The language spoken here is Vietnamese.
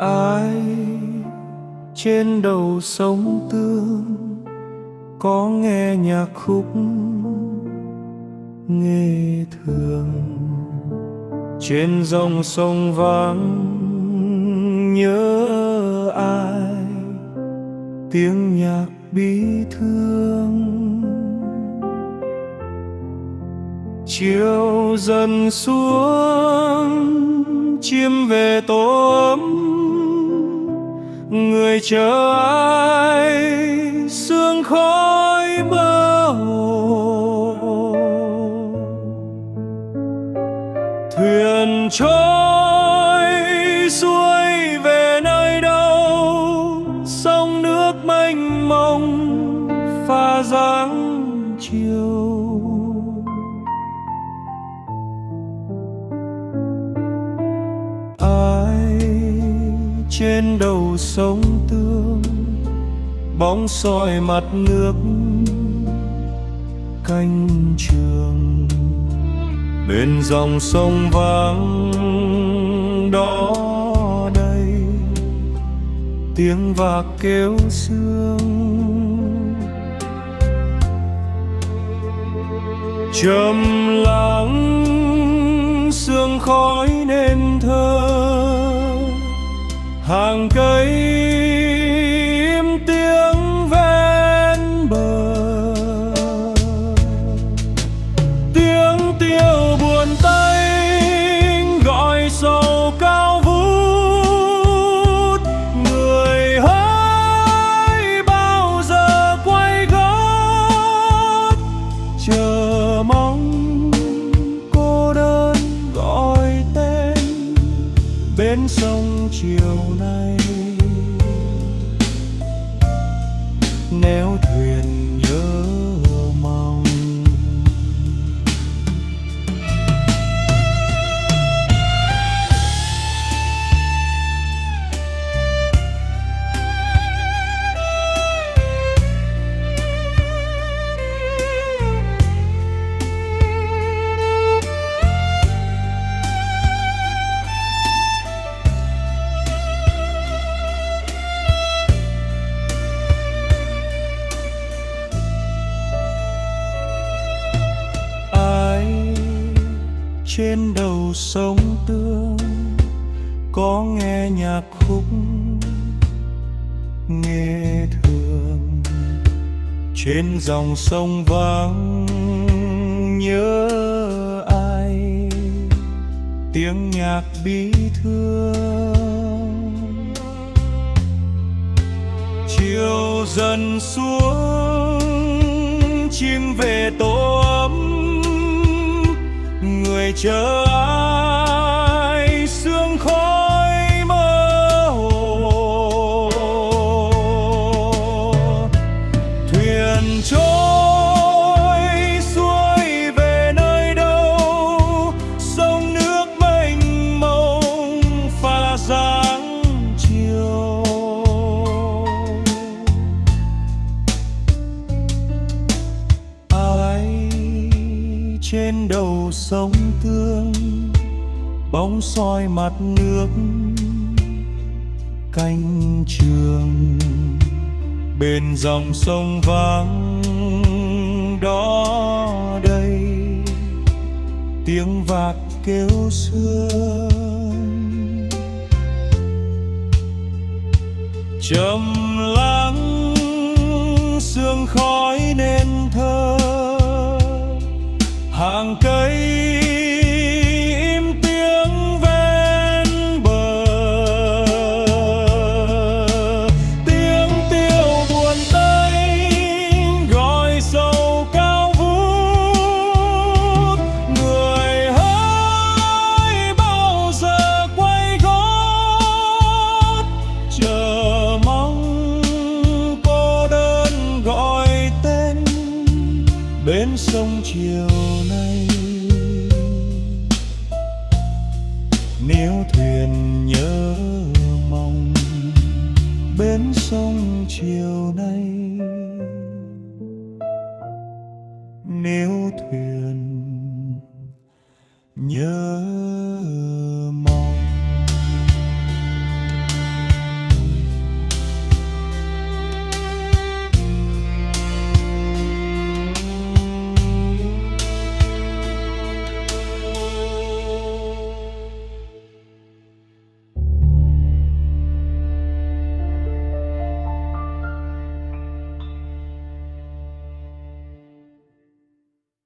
Ai trên đầu sông Tương có nghe nhạc khúc nghe thường, trên dòng sông vắng nhớ ai, tiếng nhạc bi thương. Chiều dần xuống chim về tổ ấm, người chờ ai sương khói mơ hồ. Thuyền trôi xuôi về nơi đâu, sông nước mênh mông pha dáng chiều. Ai trên đầu sông Tương bóng soi mặt nước canh trường, bên dòng sông vắng đó đây tiếng vạc kêu sương. Trầm lắng sương khói nên thơ, hàng cây im tiếng ven bờ. Tiếng tiêu buồn tênh gọi sầu cao vút, người hỡi bao giờ quay gót, chờ mong cô đơn gọi tên bên sông chiều nay. Néo thuyền nhớ mong, trên đầu sông Tương có nghe nhạc khúc nghe thường, trên dòng sông vắng nhớ ai, tiếng nhạc bi thương. Chiều dần xuống chim về tổ ấm, người chờ ai sương khói mơ hồ. Thuyền trôi xuôi về nơi đâu, sông nước mênh mông pha dáng chiều. Ai trên đầu sông Tương bóng soi mặt nước canh trường, bên dòng sông vắng đó đây tiếng vạc kêu sương. Trầm lắng sương khói nên thơ, hàng cây im tiếng ven bờ. Tiếng tiêu buồn tênh gọi sầu cao vút, người hỡi bao giờ quay gót, chờ mong cô đơn gọi tên bên sông chiều nay. Nếu thuyền nhớ mong bên sông chiều nay, nếu thuyền nhớ